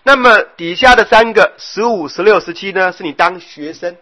那么底下的三个15、16、17呢，是你当学生，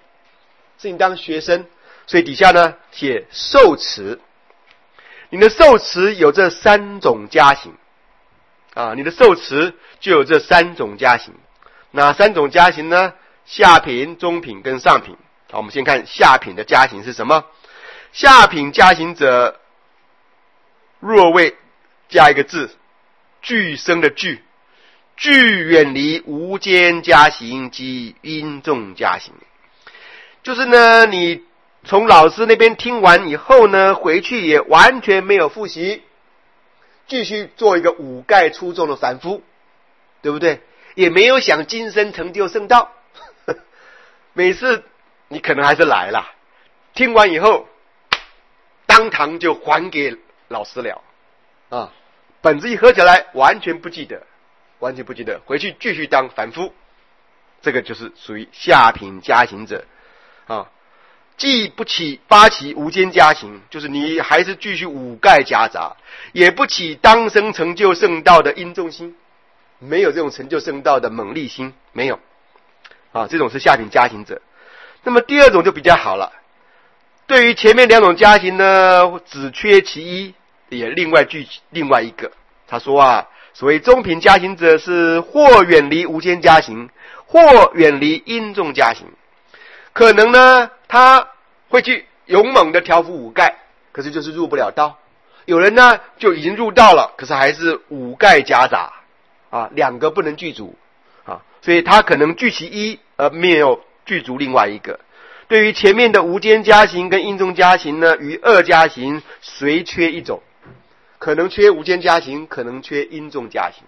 所以底下呢写受持。你的受持有这三种加行啊，你的受持就有这三种加行。哪三种加行呢？下品、中品跟上品。好，我们先看下品的加行是什么？下品加行者，若谓加一个字，俱生的俱，俱远离无间加行及因众加行。就是呢，你从老师那边听完以后呢，回去也完全没有复习，继续做一个五盖出众的凡夫，对不对？也没有想今生成就圣道。每次你可能还是来了，听完以后当堂就还给老师了啊，本子一合起来完全不记得，回去继续当凡夫。这个就是属于下品加行者啊，既不起八起无间加行，就是你还是继续五盖夹杂，也不起当生成就圣道的因重心，没有这种成就圣道的猛力心，没有啊，这种是下品加行者。那么第二种就比较好了，对于前面两种加行呢，只缺其一，也另外一个。他说啊，所谓中品加行者是或远离无间加行，或远离因重加行。可能呢他会去勇猛的调伏五盖，可是就是入不了道。有人呢就已经入道了，可是还是五盖夹杂啊，两个不能具足啊，所以他可能具其一而没有具足另外一个。对于前面的无间加行跟因重加行呢，于二加行随缺一种，可能缺无间加行，可能缺因重加行。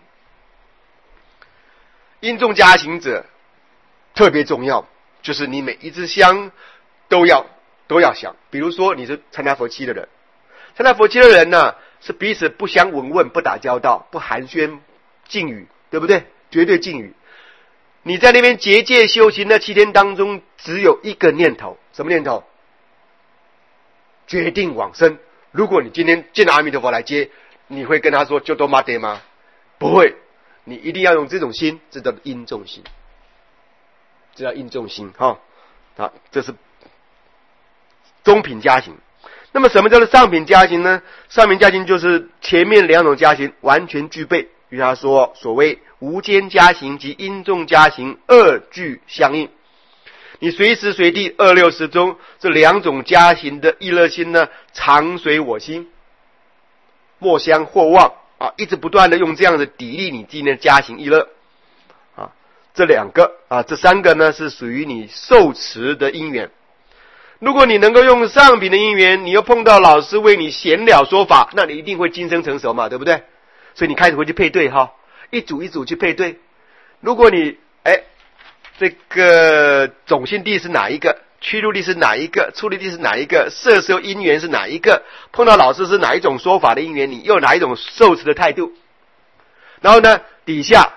因重加行者特别重要，就是你每一支香都要想。比如说你是参加佛七的人，参加佛七的人呢，是彼此不相闻问，不打交道，不寒暄敬语，对不对？绝对敬语。你在那边结界修行的7天当中，只有一个念头，什么念头？决定往生。如果你今天见到阿弥陀佛来接，你会跟他说就多玛德吗？不会，你一定要用这种心，这叫因重心，这叫因重心哈。好，这是中品加行。那么什么叫做上品加行呢？上品加行就是前面两种加行完全具备。与他说，所谓无间加行及因重加行二俱相应，你随时随地260中这两种加行的意乐心呢，常随我心，莫相或忘啊，一直不断的用这样的砥砺你今天的加行意乐啊。这两个啊，这三个呢是属于你受持的因缘。如果你能够用上品的因缘，你又碰到老师为你闲了说法，那你一定会今生成熟嘛，对不对？所以你开始会去配对哈，一组一组去配对。如果你这个种性地是哪一个，趋入地是哪一个，出离地是哪一个，摄受因缘是哪一个，碰到老师是哪一种说法的因缘，你又哪一种受持的态度。然后呢，底下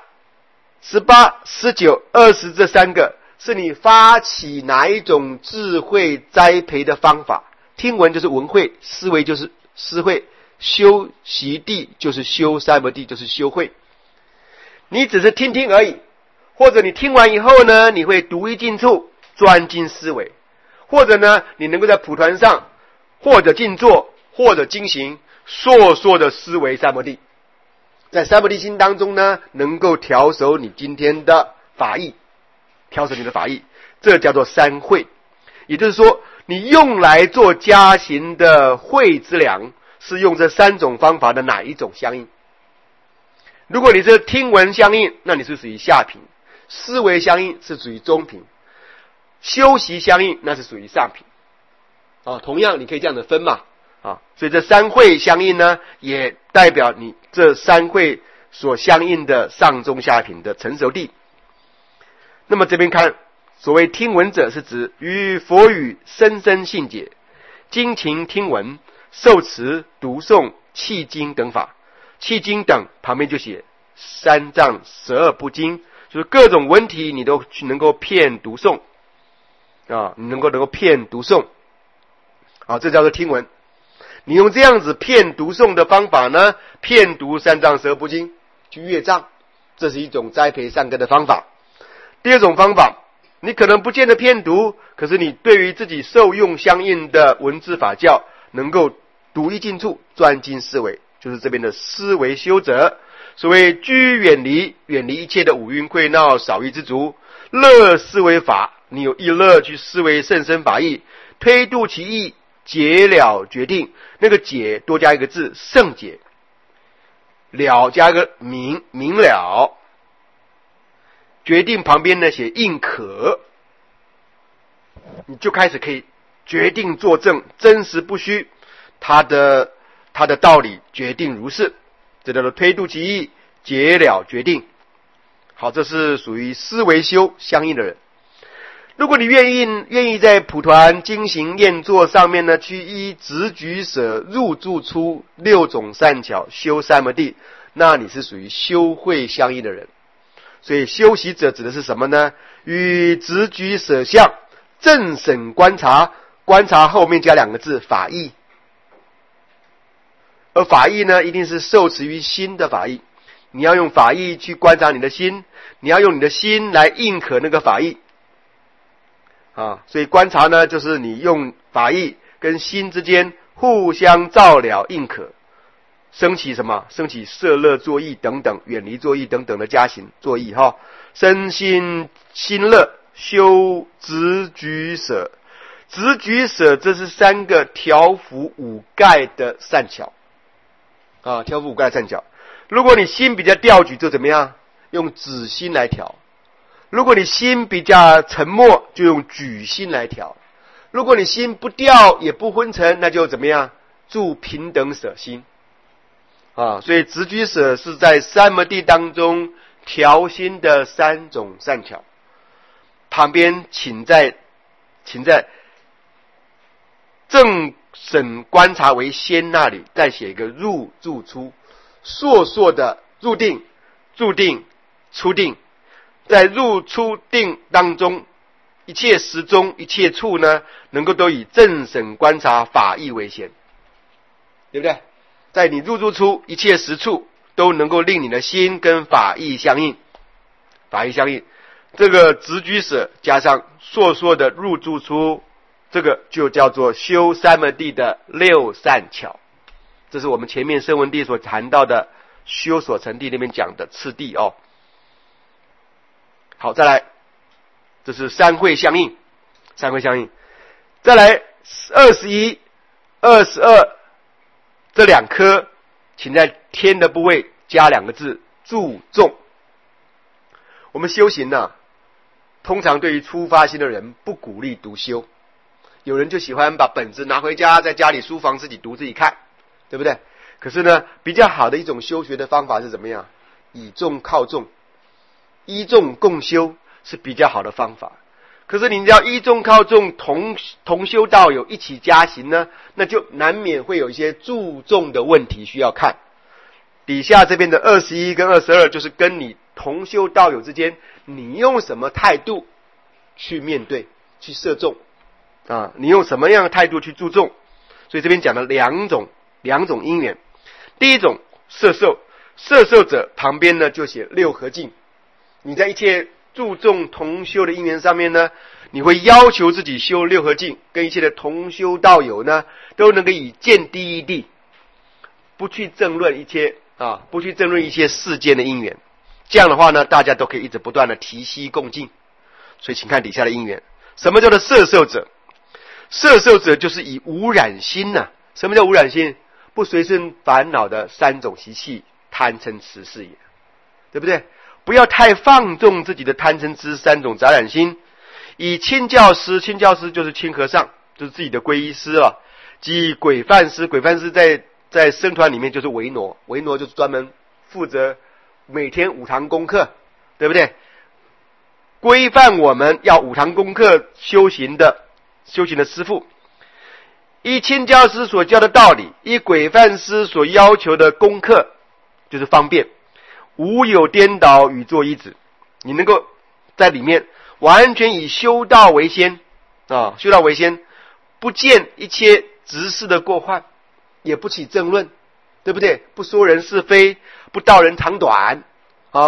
18、19、20这三个是你发起哪一种智慧栽培的方法。听闻就是闻慧，思维就是思慧，修习地就是修三摩地，就是修慧。你只是听听而已，或者你听完以后呢，你会独一进处，专精思维，或者呢，你能够在蒲团上，或者静坐，或者精行，烁烁的思维三摩地，在三摩地心当中呢，能够调熟你今天的法意，调熟你的法意，这叫做三慧。也就是说，你用来做加行的慧之粮，是用这三种方法的哪一种相应？如果你这听闻相应，那你是属于下品；思维相应是属于中品；修习相应那是属于上品。啊，同样你可以这样的分嘛。啊，所以这三慧相应呢，也代表你这三慧所相应的上中下品的成熟地。那么这边看，所谓听闻者是指于佛语深深信解，精勤听闻，受持读诵契经等法。契经等旁边就写三藏12部经，就是各种文体你都能够遍读诵啊，你能够遍读诵啊，这叫做听闻。你用这样子遍读诵的方法呢，遍读三藏12部经去阅藏这是一种栽培善根的方法。第二种方法，你可能不见得偏读，可是你对于自己受用相应的文字法教能够独一进处，专精思维，就是这边的思维修者。所谓居远离，远离一切的五蕴秽闹少欲之足，乐思维法，你有一乐去思维甚深法义，推度其意，解了决定。那个解多加一个字，圣解，了加个明，明了。决定旁边呢写应可，你就开始可以决定作证，真实不虚，他的道理决定如是，这叫做推度其意，解了决定。好，这是属于思维修相应的人。如果你愿意在普团经行验作上面呢，去依直举舍入住出六种善巧修三摩地，那你是属于修慧相应的人。所以修习者指的是什么呢？与直举舍相正审观察，观察后面加两个字法义。而法义呢，一定是受持于心的法义，你要用法义去观察你的心，你要用你的心来应可那个法义所以观察呢，就是你用法义跟心之间互相照了应可，升起什么？升起摄乐作意等等，远离作意等等的加行作意身心心乐，修直举舍。直举舍这是三个调伏五盖的善巧调伏五盖的善巧。如果你心比较调举，就怎么样？用止心来调。如果你心比较沉默，就用举心来调。如果你心不调也不昏沉，那就怎么样？住平等舍心所以直举舍是在三摩地当中调心的三种善巧。旁边请在正审观察为先那里再写一个入住出，烁烁的入定、住定、出定。在入出定当中，一切时中一切处呢，能够都以正审观察法义为先，对不对？在你入住出一切时处都能够令你的心跟法义相应，法义相应。这个直举舍加上烁烁的入住出，这个就叫做修三摩地的六善巧。这是我们前面声闻地所谈到的修所成地那边讲的次第好，再来，这是三会相应，三会相应。再来21、22这两颗，请在天的部位加两个字注重。我们修行通常对于初发心的人不鼓励读修，有人就喜欢把本子拿回家，在家里书房自己读自己看，对不对？可是呢，比较好的一种修学的方法是怎么样？以众靠众，依众共修是比较好的方法。可是你要依众靠众，同修道友一起加行呢，那就难免会有一些注重的问题需要看。底下这边的21跟22就是跟你同修道友之间，你用什么态度去面对去摄众你用什么样的态度去注重。所以这边讲了两种因缘。第一种摄受，摄受者旁边呢就写六合敬。你在一切注重同修的因缘上面呢，你会要求自己修六合敬，跟一切的同修道友呢都能够以见第一地，不去争论一些世间的因缘。这样的话呢，大家都可以一直不断的提息共进。所以请看底下的因缘。什么叫做摄受者？摄受者就是以无染心什么叫无染心？不随顺烦恼的三种习气，贪嗔痴是也，对不对？不要太放纵自己的贪嗔痴三种杂染心。以亲教师，亲教师就是亲和尚，就是自己的皈依师了。即轨范师，轨范师在僧团里面就是维挪，维挪就是专门负责每天5堂功课，对不对？规范我们要5堂功课修行的师父，依亲教师所教的道理，依轨范师所要求的功课，就是方便，无有颠倒与作依止。你能够在里面完全以修道为先修道为先，不见一切执事的过患，也不起争论，对不对？不说人是非，不道人长短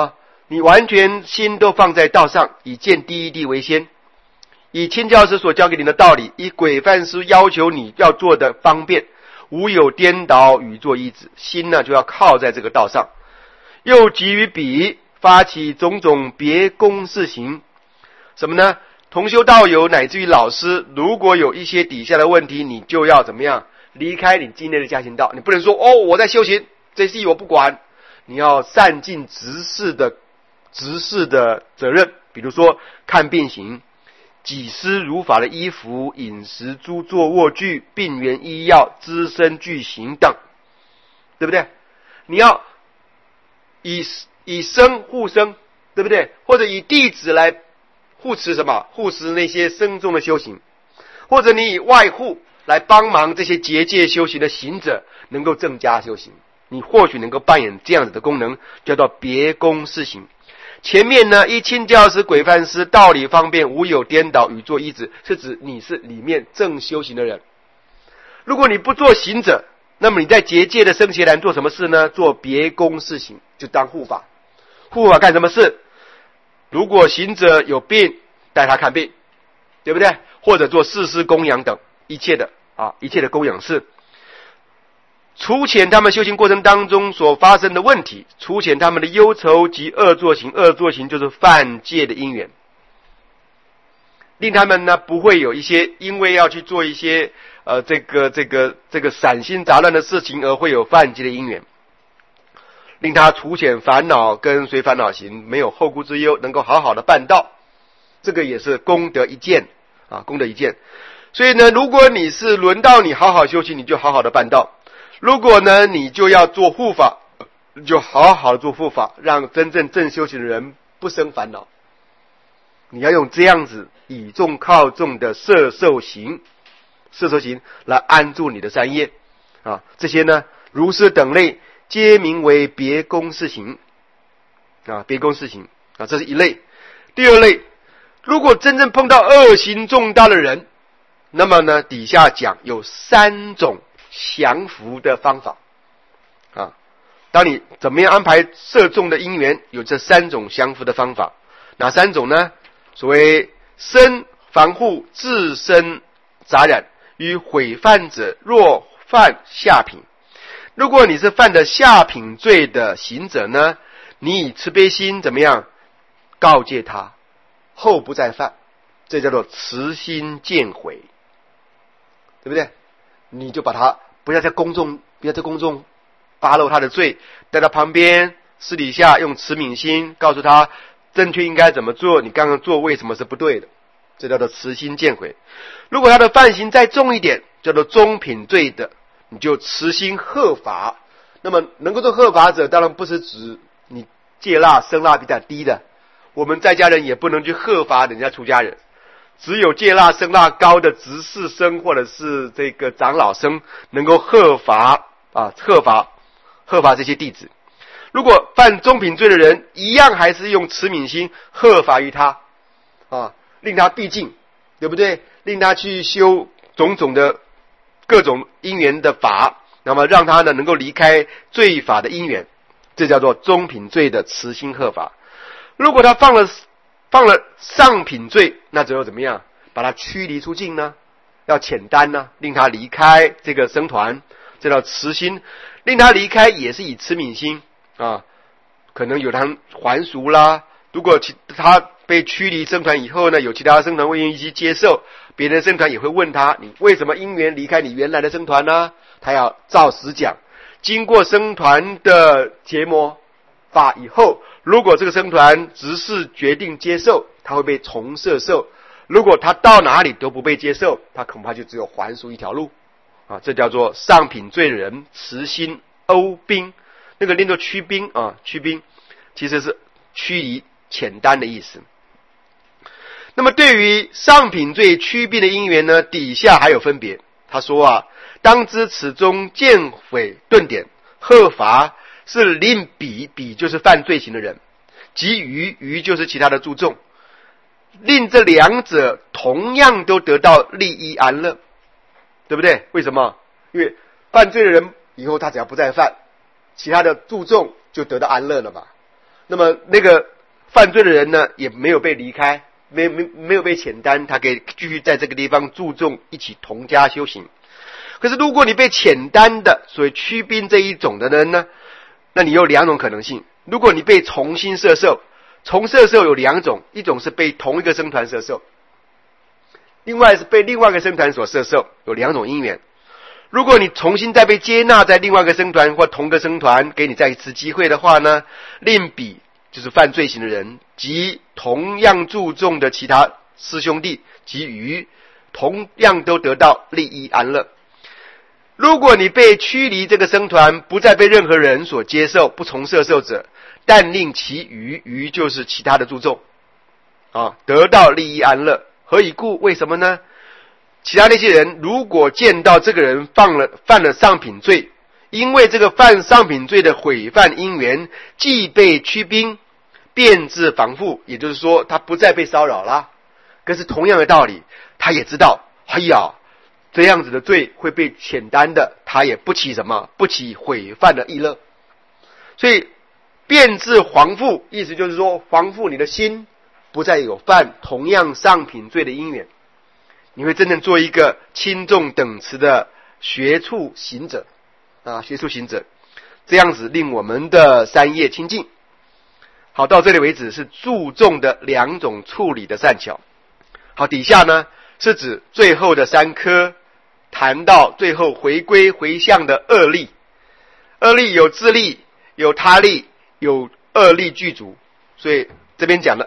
你完全心都放在道上，以见第一地为先，以亲教师所教给你的道理，以轨范师要求你要做的方便，无有颠倒与作一子，心呢就要靠在这个道上，又急于彼发起种种别公事行。什么呢？同修道友乃至于老师，如果有一些底下的问题，你就要怎么样离开你今天的家行道。你不能说我在修行，这事我不管，你要善尽执事的责任。比如说看病行、给施如法的衣服、饮食、诸坐卧具、病源医药、资身具行等，对不对？你要以僧护僧，对不对？或者以弟子来护持什么？护持那些僧众的修行，或者你以外护来帮忙这些结界修行的行者能够增加修行，你或许能够扮演这样子的功能，叫做别公事行。前面呢，依亲教师轨范师道理方便，无有颠倒与作一子，是指你是里面正修行的人。如果你不做行者，那么你在结界的僧伽蓝做什么事呢？做别公事行，就当护法。护法干什么事？如果行者有病，带他看病，对不对？或者做事施供养等一切的供养事，除遣他们修行过程当中所发生的问题，除遣他们的忧愁及恶作行。恶作行就是犯戒的因缘，令他们呢不会有一些因为要去做一些这个散心杂乱的事情而会有犯戒的因缘，令他除遣烦恼跟随烦恼行，没有后顾之忧，能够好好的办道。这个也是功德一件功德一件。所以呢，如果你是轮到你好好修行，你就好好的办道。如果呢，你就要做护法，就好好的做护法，让真正正修行的人不生烦恼。你要用这样子以重靠重的摄受行来安住你的三业这些呢，如是等类皆名为别公事行别公事行这是一类。第二类，如果真正碰到恶行重大的人，那么呢，底下讲有3种降伏的方法当你怎么样安排摄众的因缘，有这3种降伏的方法。哪3种呢？所谓身防护自身杂染，与毁犯者若犯下品。如果你是犯的下品罪的行者呢，你以慈悲心怎么样告诫他，后不再犯，这叫做慈心见悔，对不对？你就把他不要在公众发露他的罪，在他旁边私底下用慈悯心告诉他正确应该怎么做，你刚刚做为什么是不对的，这叫做慈心见悔。如果他的犯行再重一点，叫做中品罪的，你就慈心贺法。那么能够做贺法者，当然不是指你戒腊生腊比较低的，我们在家人也不能去贺法人家出家人，只有戒腊生腊高的执事僧或者是这个长老僧能够贺法这些弟子。如果犯中品罪的人，一样还是用慈悯心贺法于他令他毕竟，对不对？令他去修种种的各种因缘的法，那么让他呢能够离开罪法的因缘，这叫做中品罪的慈心贺法。如果他放了上品罪，那只有怎么样把他驱离出境呢？要遣单呢，令他离开这个僧团，这叫慈心。令他离开也是以慈悯心可能有他还俗啦。如果他被驱离僧团以后呢，有其他僧团会愿意去接受，别人僧团也会问他，你为什么因缘离开你原来的僧团呢？他要照实讲。经过僧团的结魔法以后，如果这个僧团执事决定接受，他会被重摄受。如果他到哪里都不被接受，他恐怕就只有还俗一条路这叫做上品罪人慈心欧兵。那个念作驱兵驱兵其实是驱离遣单的意思。那么对于上品罪驱兵的因缘呢，底下还有分别。他说当知此中见毁顿点，贺法是令彼就是犯罪行的人，及余就是其他的诸众，令这两者同样都得到利益安乐，对不对？为什么？因为犯罪的人以后他只要不再犯，其他的诸众就得到安乐了嘛。那么那个犯罪的人呢也没有被离开，没有被遣单，他可以继续在这个地方注重一起同家修行。可是如果你被遣单的，所谓驱兵这一种的人呢，那你有两种可能性。如果你被重新摄受，重摄受有两种，一种是被同一个僧团摄受，另外是被另外一个僧团所摄受，有两种因缘。如果你重新再被接纳在另外一个僧团或同个僧团，给你再一次机会的话呢，另彼就是犯罪行的人及同样注重的其他师兄弟及余，同样都得到利益安乐。如果你被驱离这个僧团，不再被任何人所接受，不从摄受者，但令其余就是其他的注重得到利益安乐。何以故？为什么呢？其他那些人如果见到这个人犯了上品罪，因为这个犯上品罪的毁犯因缘既被驱兵，便自防护，也就是说他不再被骚扰了。可是同样的道理，他也知道这样子的罪会被遣单的，他也不起不起毁犯的意乐。所以便自防护，意思就是说防护你的心不再有犯同样上品罪的因缘，你会真正做一个轻重等持的学处行者学处行者，这样子令我们的三业清净。好，到这里为止是注重的两种处理的善巧。好，底下呢是指最后的三科，谈到最后回归回向的二力。二力有自力，有他力，有二力具足，所以这边讲的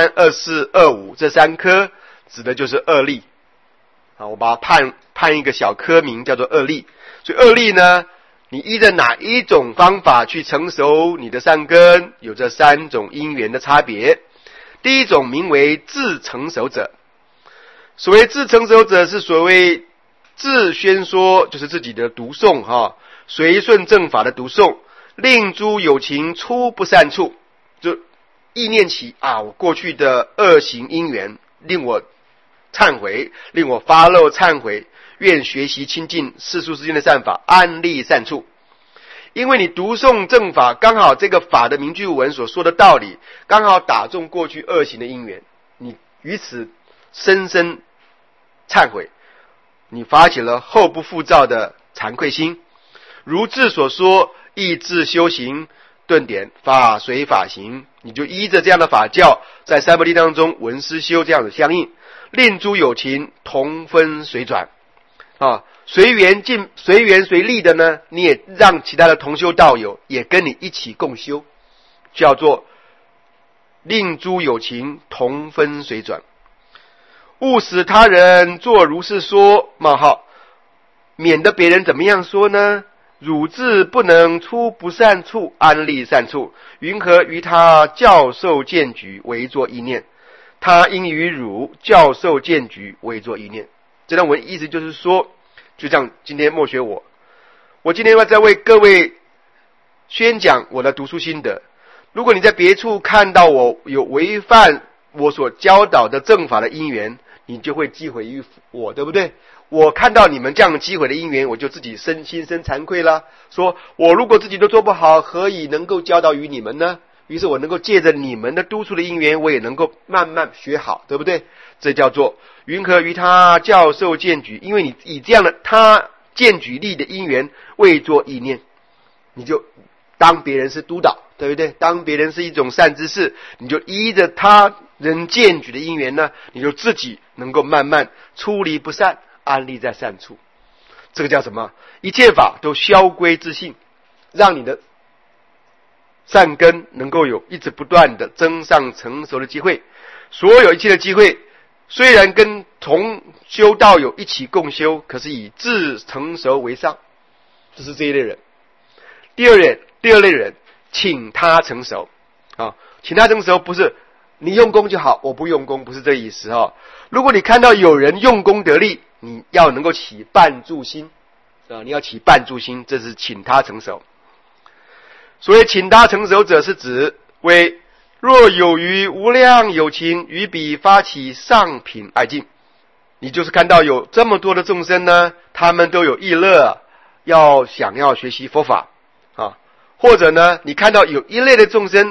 23、24、25这三科指的就是二力。我把它判一个小科名叫做二力。所以二力呢，你依着哪一种方法去成熟你的善根，有这三种因缘的差别。第一种名为自成熟者。所谓自成熟者，是所谓自宣说，就是自己的读诵随顺正法的读诵，令诸有情出不善处，就意念起我过去的恶行因缘令我忏悔，令我发露忏悔，愿学习亲近世俗之间的善法，安立善处。因为你读诵正法，刚好这个法的名句文所说的道理刚好打中过去恶行的因缘，你于此深深忏悔，你发起了后不复造的惭愧心。如字所说，意志修行顿点法随法行，你就依着这样的法教，在三摩地当中闻思修这样的相应，令诸有情同分随转随缘随力的呢，你也让其他的同修道友也跟你一起共修，叫做令诸有情同分随转。勿使他人作如是说免得别人怎么样说呢？汝自不能出不善处，安立善处，云何于他教授见举为作意念？他应于汝教授见举为作意念。这段文意思就是说，就像今天默学我今天要再为各位宣讲我的读书心得。如果你在别处看到我有违犯我所教导的正法的因缘，你就会击毁于我，对不对？我看到你们这样击毁的因缘，我就自己心生惭愧了，说我如果自己都做不好，何以能够教导于你们呢？于是我能够借着你们的督促的因缘，我也能够慢慢学好，对不对？这叫做云何于他教授见举，因为你以这样的他见举力的因缘为作意念，你就当别人是督导，对不对？当别人是一种善知识，你就依着他人见举的因缘呢，你就自己能够慢慢出离不善，安立在善处。这个叫什么？一切法都消归自性，让你的善根能够有一直不断的增上成熟的机会。所有一切的机会虽然跟同修道友一起共修，可是以自成熟为上，这是这一类人。第二类人请他成熟请他成熟不是你用功就好，我不用功，不是这意思如果你看到有人用功得力，你要能够起伴助心你要起伴助心，这是请他成熟。所谓请他成熟者，是指为若有于无量有情于彼发起上品爱敬，你就是看到有这么多的众生呢，他们都有意乐，想要学习佛法或者呢，你看到有一类的众生，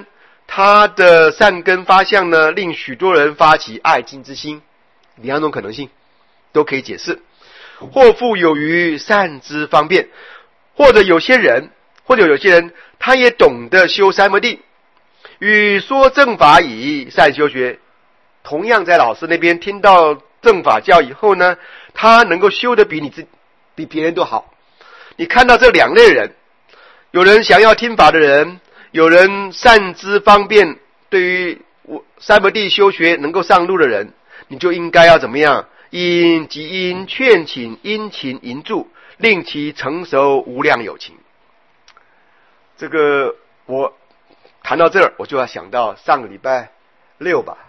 他的善根发相呢，令许多人发起爱敬之心，两种可能性都可以解释。或复有余善知方便，或者有些人他也懂得修三摩地，与说正法以善修学，同样在老师那边听到正法教以后呢，他能够修得比别人都好。你看到这两类人，有人想要听法的人，有人善知方便，对于三摩地修学能够上路的人，你就应该要怎么样？因即因劝请，殷勤营助，令其成熟无量有情。这个我谈到这儿，我就要想到上个礼拜六吧，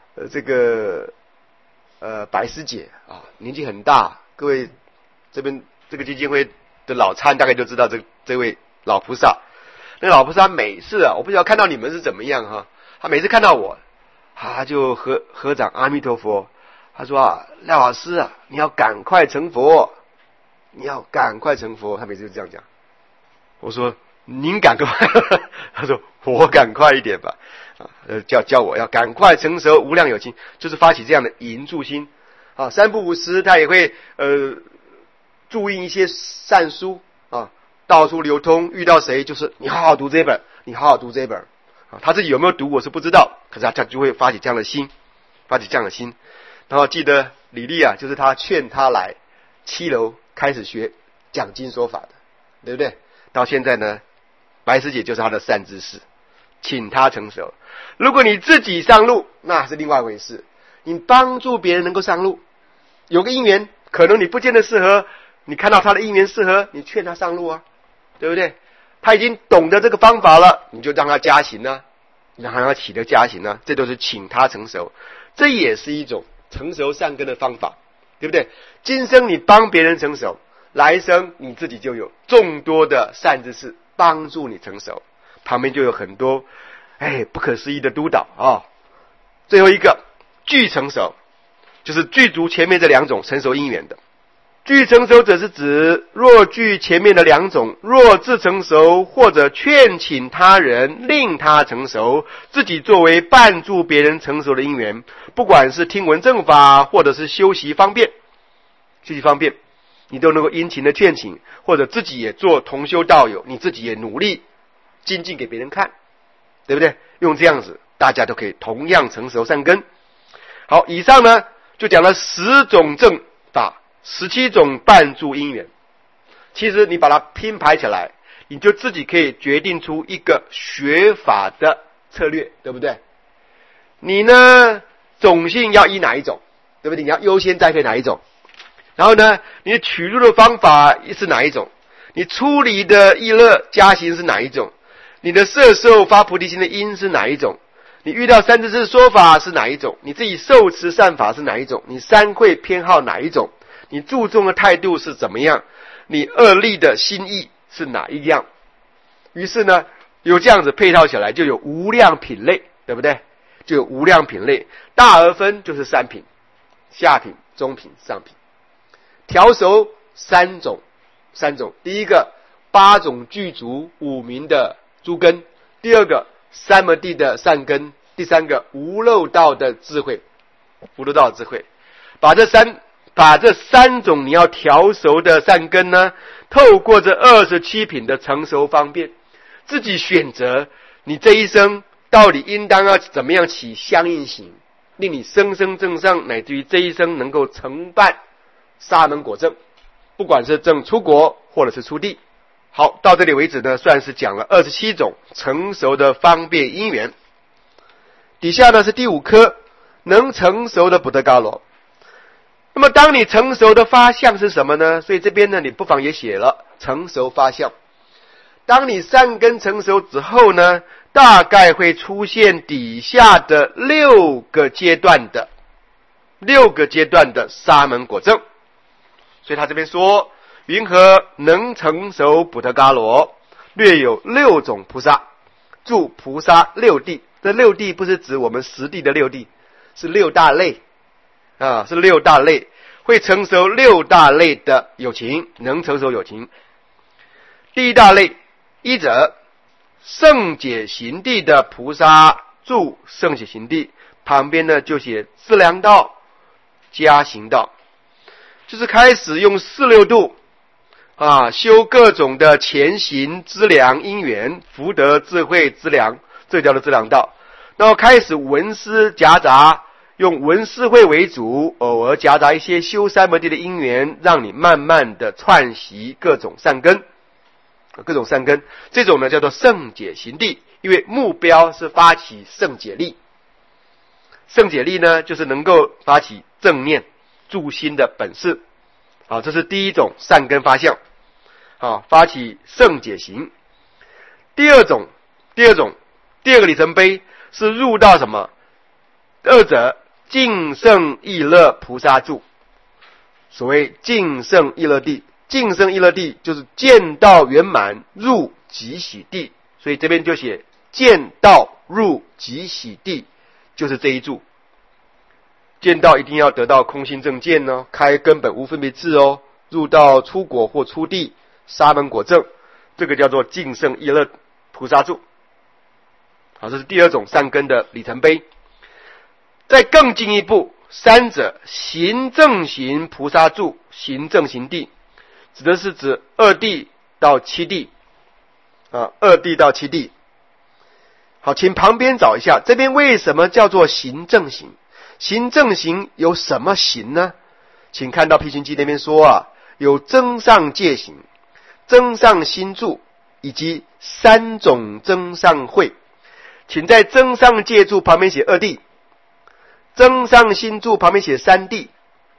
白师姐啊，年纪很大，各位这边这个基金会的老参大概就知道这位老菩萨。那老菩萨每次啊，我不知道看到你们是怎么样哈，他每次看到我，他就合掌阿弥陀佛。他说啊，赖老师啊，你要赶快成佛，你要赶快成佛。他每次就这样讲。我说您赶快，他说我赶快一点吧。叫我要赶快成熟无量有情，就是发起这样的营助心啊。三不五时他也会注印一些善书啊，到处流通，遇到谁就是你好好读这本，你好好读这本啊。他自己有没有读我是不知道，可是他就会发起这样的心。然后记得李丽啊，就是他劝他来7楼开始学讲经说法的，对不对？到现在呢，白师姐就是他的善知识，请他成熟。如果你自己上路，那是另外一回事。你帮助别人能够上路，有个因缘，可能你不见得适合，你看到他的因缘适合，你劝他上路啊，对不对？他已经懂得这个方法了，你就让他加行啊，让他起得加行啊，这都是请他成熟，这也是一种成熟善根的方法，对不对？今生你帮别人成熟，来生你自己就有众多的善知识帮助你成熟，旁边就有很多不可思议的督导啊。最后一个具成熟，就是具足前面这两种成熟因缘的。具成熟者是指若具前面的两种，若自成熟或者劝请他人令他成熟，自己作为伴助别人成熟的因缘，不管是听闻正法或者是修习方便，你都能够殷勤的劝请，或者自己也做同修道友，你自己也努力精进给别人看，对不对？用这样子大家都可以同样成熟善根。好，以上呢就讲了10种正法，17种伴助因缘。其实你把它拼排起来，你就自己可以决定出一个学法的策略，对不对？你呢种性要依哪一种，对不对？你要优先栽培哪一种，然后呢你的取入的方法是哪一种，你出离的意乐加行是哪一种，你的摄受发菩提心的因是哪一种，你遇到三知识说法是哪一种，你自己受持善法是哪一种，你三会偏好哪一种，你注重的态度是怎么样，你恶力的心意是哪一样。于是呢有这样子配套起来，就有无量品类，对不对？就有无量品类，大而分就是3品，下品、中品、上品。调熟三种，第一个8种具足5明的诸根，第二个三摩地的善根，第三个无漏道的智慧，把这三种你要调熟的善根呢，透过这27品的成熟方便，自己选择你这一生到底应当要怎么样起相应行，令你生生正上，乃至于这一生能够承办沙门果证，不管是证出国或者是出地。好，到这里为止呢，算是讲了27种成熟的方便因缘。底下呢是第5科，能成熟的补特伽罗。那么当你成熟的发相是什么呢？所以这边呢你不妨也写了成熟发相。当你善根成熟之后呢，大概会出现底下的6个阶段的沙门果证。所以他这边说云何能成熟补特伽罗，略有6种菩萨，住菩萨6地。这6地不是指我们实地的6地，是6大类啊，是6大类，会成熟6大类的有情，能成熟有情。第一大类，一者圣解行地的菩萨住圣解行地，旁边呢就写资粮道加行道，就是开始用四六度修各种的前行资粮因缘福德智慧资粮，这叫做资粮道。然后开始闻思夹杂，用闻思慧为主，偶尔夹杂一些修三摩地的因缘，让你慢慢的串习各种善根，这种呢叫做圣解行地，因为目标是发起圣解力。圣解力呢就是能够发起正念助心的本事。这是第一种善根发相，发起圣解行。第二个里程碑是入到什么？二者净圣意乐菩萨住。所谓净圣意乐地，净圣意乐地就是见道圆满入极喜地，所以这边就写见道入极喜地，就是这一住。见道一定要得到空性正见哦，开根本无分别智哦，入到出果或出地沙门果证，这个叫做净圣意乐菩萨住。这是第二种善根的里程碑。再更进一步，三者行正行菩萨住，行正行地，指的是指二地到七地二地到七地。好，请旁边找一下，这边为什么叫做行正行？行正行有什么行呢？请看到毗行记那边说有增上戒行、增上心住以及三种增上慧。请在增上戒住旁边写二地，增上心住旁边写三地，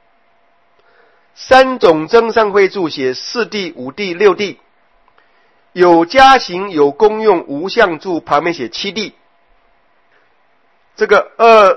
三种增上慧住写四地、五地、六地，有加行有功用无相住旁边写七地。这个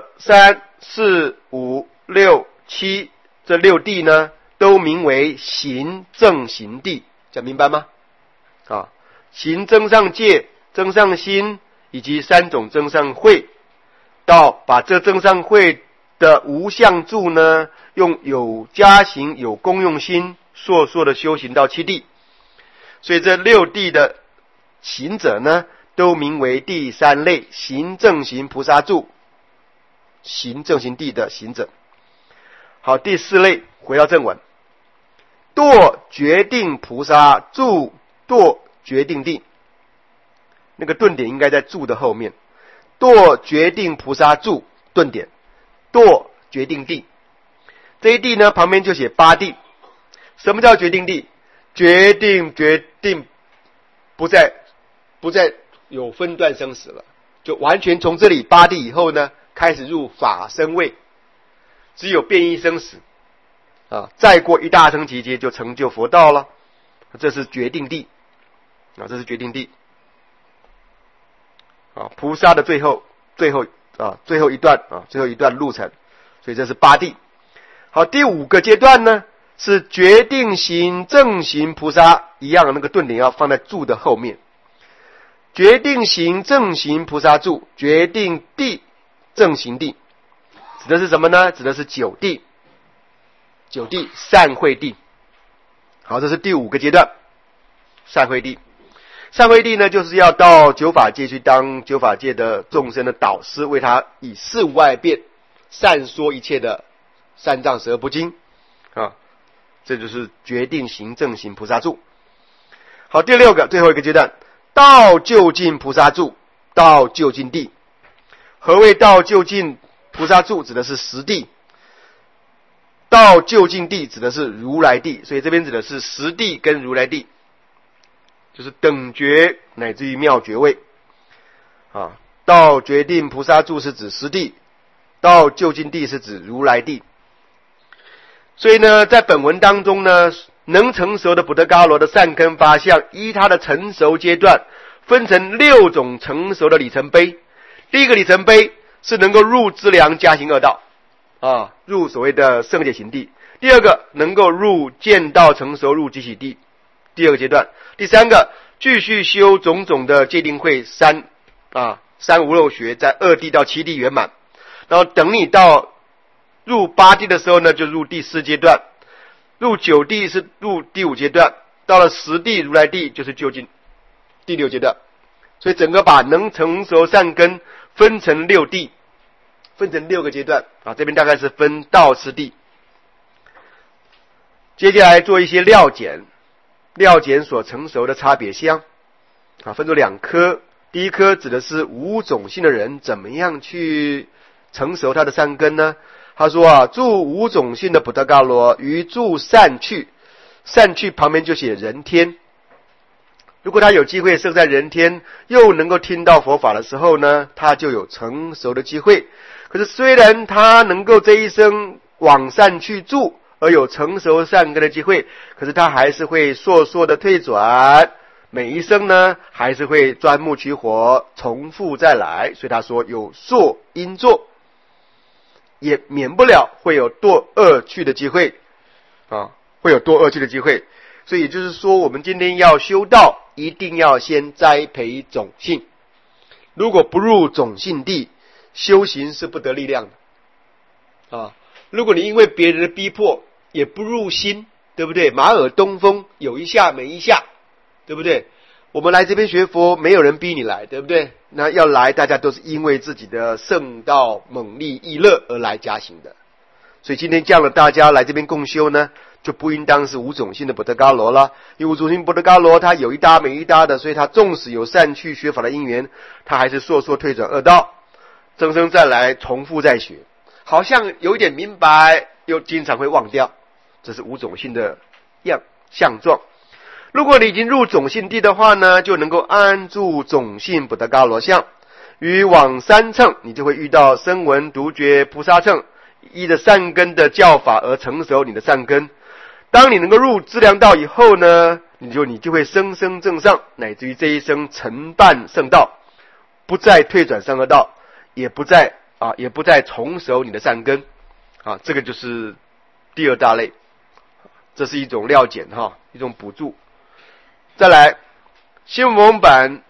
2、3、4、5、6、7这六地呢，都名为行正行地，讲明白吗？行增上戒、增上心以及三种增上慧，到把这增上慧的无相住呢，用有加行有功用心硕硕的修行到七地。所以这六地的行者呢，都名为第三类行正行菩萨住，行正行地的行者。好，第四类回到正文，堕决定菩萨住，堕决定地，那个顿点应该在住的后面，堕决定菩萨住顿点，堕决定地。这一地呢旁边就写八地。什么叫决定地？决定不再有分段生死了，就完全从这里八地以后呢，开始入法身位，只有变异生死再过一大乘期间就成就佛道了。这是决定地这是决定地菩萨的最后一段路程，所以这是八地。好，第五个阶段呢是决定行正行菩萨，一样的那个顿点要放在住的后面。决定行正行菩萨住，决定地正行地，指的是什么呢？指的是九地善慧地。好，这是第五个阶段，善慧地。善慧地呢，就是要到九法界去当九法界的众生的导师，为他以四无碍辩善说一切的三藏十二部经这就是决定行正行菩萨住。好，第六个最后一个阶段，到究竟菩萨住，到究竟地。何谓到究竟菩萨住？指的是实地。到究竟地指的是如来地，所以这边指的是实地跟如来地，就是等觉乃至于妙觉位到决定菩萨住是指实地，到究竟地是指如来地。所以呢，在本文当中呢，能成熟的补特伽罗的善根发相，依它的成熟阶段分成6种成熟的里程碑。第一个里程碑是能够入资粮加行二道入所谓的圣解行地。第二个能够入见道成熟入极喜地，第二个阶段。第三个继续修种种的戒定慧三无漏学，在2地到7地圆满。然后等你到入8地的时候呢，就入第4阶段，入9地是入第5阶段，到了10地如来地就是究竟第6阶段。 所以整个把能成熟善根分成6地，分成6个阶段啊。这边大概是分道次第。接下来做一些料检，料检所成熟的差别相啊，分作2科。第一科指的是无种性的人怎么样去成熟他的善根呢？他说啊，住无种性的补特伽罗于住善趣，善趣旁边就写人天。如果他有机会生在人天，又能够听到佛法的时候呢，他就有成熟的机会。可是虽然他能够这一生往善去住，而有成熟善根的机会，可是他还是会烁烁的退转，每一生呢还是会钻木取火，重复再来。所以他说有烁因作，也免不了会有堕恶趣的机会啊，会有堕恶趣的机会。所以也就是说，我们今天要修道，一定要先栽培种性。如果不入种性地，修行是不得力量的啊。如果你因为别人的逼迫，也不入心，对不对？马耳东风，有一下没一下，对不对？我们来这边学佛，没有人逼你来，对不对？那要来，大家都是因为自己的圣道猛力意乐而来加行的。所以今天这样的大家来这边共修呢，就不应当是无种性的补特伽罗了。因为无种性补特伽罗他有一搭没一搭的，所以他纵使有善去学法的因缘，他还是烁烁退转恶道，增生再来，重复再学，好像有一点明白，又经常会忘掉。这是无种性的相状。如果你已经入种性地的话呢，就能够安住种性补特伽罗相。于往3乘，你就会遇到声闻独觉菩萨乘，依着善根的教法而成熟你的善根。当你能够入资粮道以后呢，你就会生生正上，乃至于这一生承办圣道，不再退转善恶道，也不再重熟你的善根啊。这个就是第2大类，这是一种料检哈，一种补助。再来，新文文版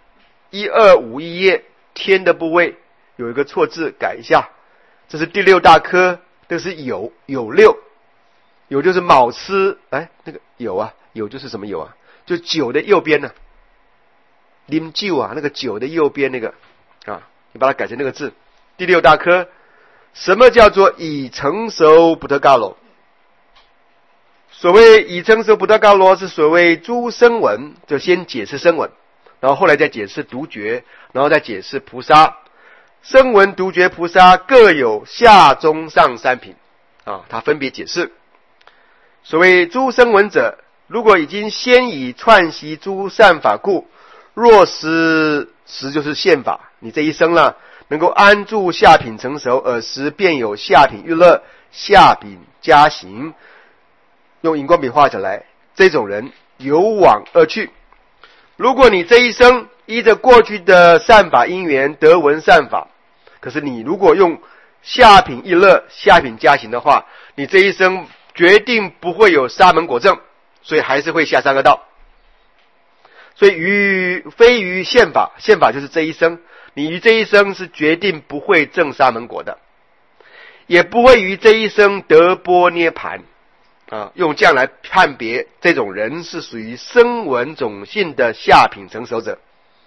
1251页天的部位有一个错字，改一下。这是第6大科，这是酉6，酉就是卯吃，那个酉啊，酉就是什么酉啊？就酒的右边呢，啉酒啊，那个酒的右边那个啊，你把它改成那个字。第6大科，什么叫做已成熟补特伽罗？所谓已成熟补特伽罗是所谓诸声闻，就先解释声闻，然后后来再解释独觉，然后再解释菩萨。声闻独觉菩萨各有下中上3品啊，他分别解释。所谓诸声闻者，如果已经先以串习诸善法故，若时就是现法，你这一生了能够安住下品成熟，尔时便有下品欲乐，下品加行。用荧光笔画起来，这种人有往恶趣。如果你这一生依着过去的善法因缘得闻善法，可是你如果用下品欲乐、下品加行的话，你这一生决定不会有沙门果证，所以还是会下三恶道。所以非于现法，现法就是这一生，你于这一生是决定不会证沙门果的，也不会于这一生得般涅盘用这样来判别这种人是属于声闻种性的下品成熟者。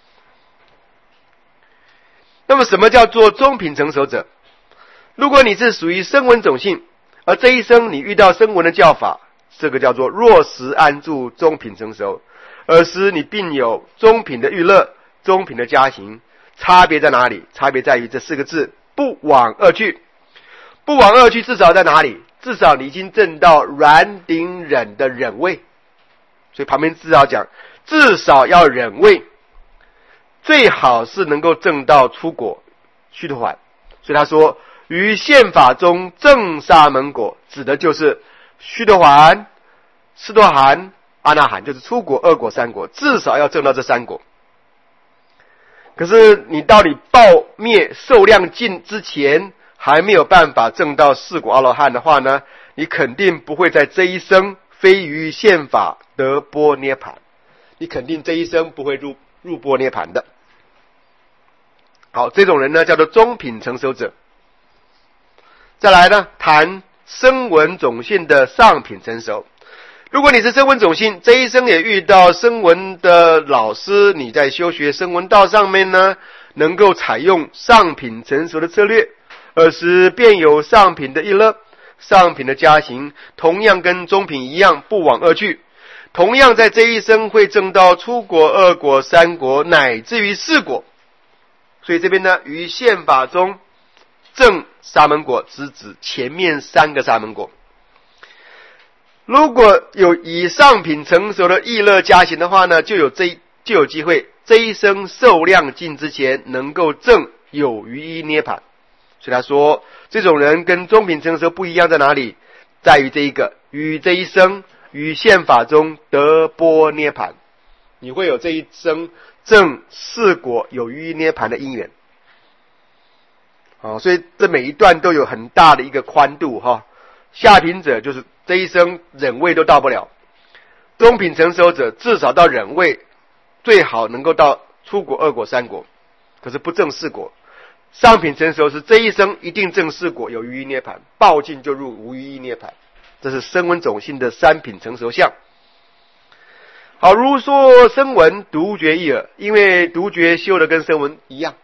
那么什么叫做中品成熟者？如果你是属于声闻种性，而这一生你遇到声闻的教法，这个叫做若时安住中品成熟，尔时你并有中品的欲乐、中品的加行。差别在哪里？差别在于这4个字：不往恶趣。不往恶趣至少在哪里？至少你已经证到软顶忍的忍位，所以旁边至少讲至少要忍位，最好是能够证到出果须陀洹。所以他说于宪法中证沙门果，指的就是须陀洹、斯陀含、阿那含，就是出果、2果、3果，至少要证到这3果。可是你到你报灭受量尽之前还没有办法证到4果阿罗汉的话呢，你肯定不会在这一生非于宪法得般涅盘，你肯定这一生不会入般涅盘的。好，这种人呢叫做中品成熟者。再来呢，谈声闻种性的上品成熟。 如果你是声闻种性，这一生也遇到声闻的老师，你在修学声闻道上面呢，能够采用上品成熟的策略，尔时便有上品的意乐，上品的加行，同样跟中品一样不往恶趣，同样在这一生会证到初果、二果、三果，乃至于四果。所以这边呢，于现法中证沙门果，只指前面三个沙门果。如果有以上品成熟的意乐加行的话呢，就有机会这一生寿量尽之前能够证有余一涅盘。所以他说，这种人跟中品成熟不一样在哪里？在于这一个，于这一生于现法中得波涅盘，你会有这一生证四果有余一涅盘的因缘。所以这每一段都有很大的一个宽度哈。下品者就是这一生忍位都到不了，中品成熟者至少到忍位，最好能够到初果、二果、三果，可是不证四果。上品成熟是这一生一定证四果有余一涅盘，报尽就入无余一涅盘，这是声闻种性的三品成熟相。好，如说声闻独觉一耳，因为独觉修的跟声闻一样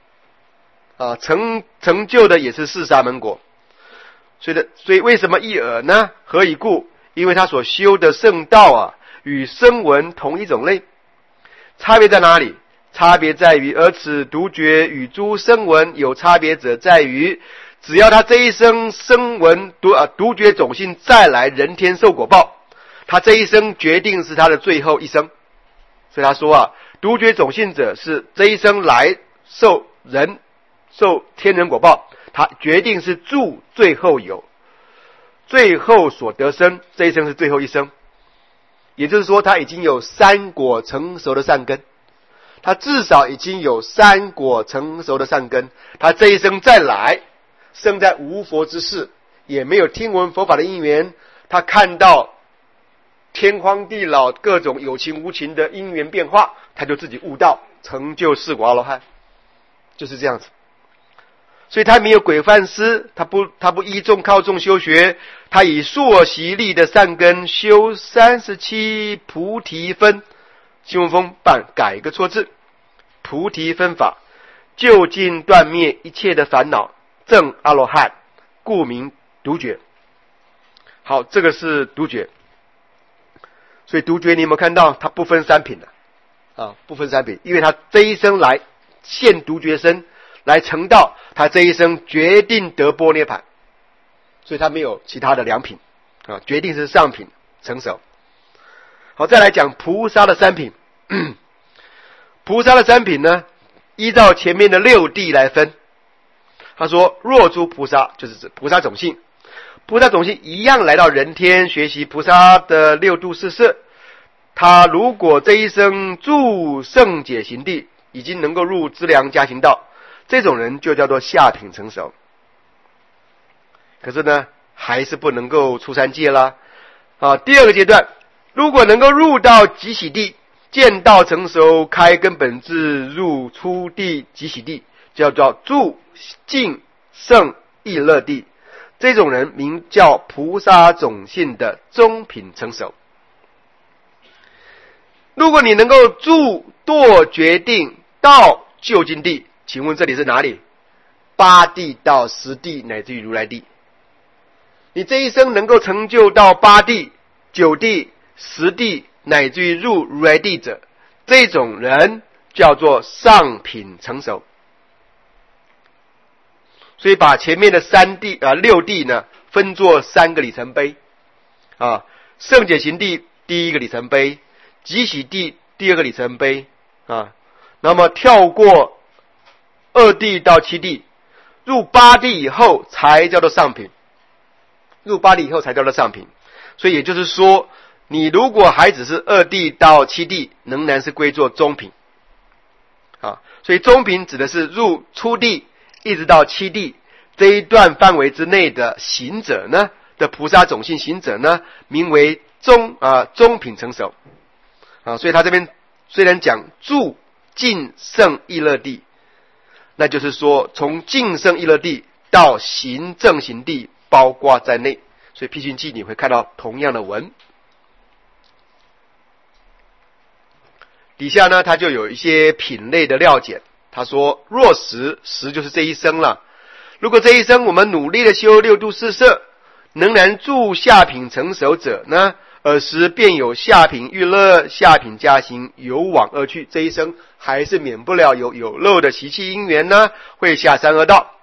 成就的也是四沙门果，所以为什么一耳呢？何以故？因为他所修的圣道与声闻同一种类。差别在哪里？差别在于，而此独觉与诸声闻有差别者在于，只要他这一生声闻独觉种性再来人天受果报，他这一生决定是他的最后一生。所以他说独觉种性者是这一生来受天人果报，他决定是住最后有，最后所得生，这一生是最后一生。也就是说，他已经有三果成熟的善根，他至少已经有三果成熟的善根，他这一生再来生在无佛之世，也没有听闻佛法的因缘，他看到天荒地老各种有情无情的因缘变化，他就自己悟道，成就四果阿罗汉，就是这样子。所以他没有轨范师，他不依众靠众修学，他以硕习力的善根修37菩提分。新文风改一个错字，菩提分法，究竟断灭一切的烦恼，证阿罗汉，故名独觉。好，这个是独觉。所以独觉你有没有看到，他不分三品不分三品，因为他这一生来现独觉身来成道，他这一生决定得波涅盘，所以他没有其他的两品决定是上品成熟。好，再来讲菩萨的三品。菩萨的三品呢，依照前面的六地来分。他说，若诸菩萨就是指菩萨种性，菩萨种性一样来到人天学习菩萨的六度四摄，他如果这一生住圣解行地，已经能够入资粮加行道，这种人就叫做下品成熟。可是呢，还是不能够出三界啦。第二个阶段，如果能够入到极喜地，见道成熟，开根本智，入初地极喜地，叫做住净圣意乐地，这种人名叫菩萨种性的中品成熟。如果你能够住堕决定到究竟地，请问这里是哪里？八地到十地乃至于如来地。你这一生能够成就到八地、九地、十地乃至于入如来地者，这种人叫做上品成熟。所以把前面的六地呢分作三个里程碑圣解行地第一个里程碑，极喜地第二个里程碑那么跳过二地到七地，入八地以后才叫做上品，所以也就是说，你如果还只是二地到七地，仍然是归作中品所以中品指的是入初地一直到七地这一段范围之内的行者呢，的菩萨种性行者呢，名为中品成熟所以他这边虽然讲住净圣意乐地，那就是说从净圣意乐地到行正行地包括在内，所以辟训记你会看到同样的文。 底下呢，他就有一些品类的料简。他说：若时就是这一生了。如果这一生我们努力的修六度四摄，仍然助下品成熟者呢，尔时便有下品欲乐、下品加行，有往而去。这一生还是免不了有漏的习气因缘呢，会下三恶道。